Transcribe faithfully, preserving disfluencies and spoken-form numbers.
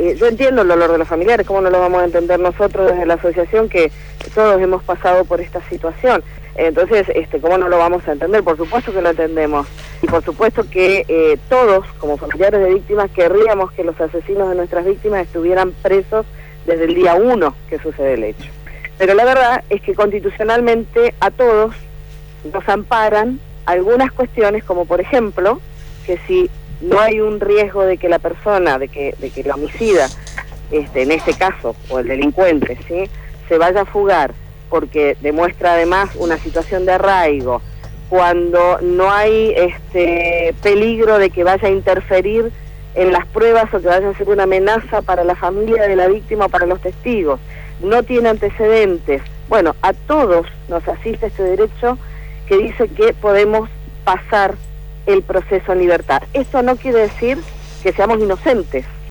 eh, yo entiendo el dolor de los familiares, ¿cómo no lo vamos a entender nosotros desde la asociación que todos hemos pasado por esta situación? Entonces, este, ¿cómo no lo vamos a entender? Por supuesto que lo entendemos. Y por supuesto que eh, todos, como familiares de víctimas, querríamos que los asesinos de nuestras víctimas estuvieran presos desde el día uno que sucede el hecho. Pero la verdad es que constitucionalmente a todos nos amparan algunas cuestiones, como por ejemplo, que si no hay un riesgo de que la persona, de que, de que el homicida, este, en este caso, o el delincuente, ¿sí?, se vaya a fugar, porque demuestra además una situación de arraigo, cuando no hay este peligro de que vaya a interferir en las pruebas o que vaya a ser una amenaza para la familia de la víctima o para los testigos, no tiene antecedentes. Bueno, a todos nos asiste este derecho que dice que podemos pasar el proceso en libertad. Esto no quiere decir que seamos inocentes,